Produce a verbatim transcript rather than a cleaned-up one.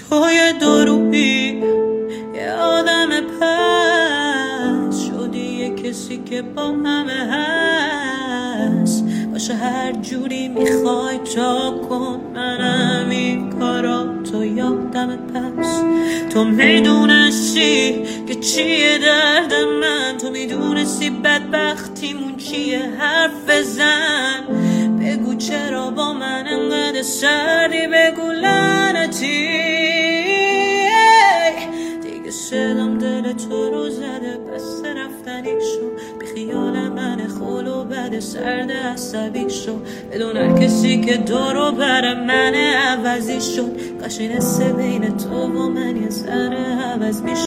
تو یه درویی، یه آدم پس شدی، یه کسی که با همه هست. باشه هر جوری میخوای تا کن، منم این کارا تو یادم پس. تو میدونستی که چیه درد من، تو میدونستی بدبختیمون چیه، حرف بزن بگو چرا با من انقدر سردی، بگو لعنتی دیگه صدام دل تو رو زده، بس رفتنی شو بی خیال من، خول و بد سرد عصبی شو، بدون هر کسی که دورو بر من عوضی شد. کاش این حس بین تو و من یه ذره عوض میشد.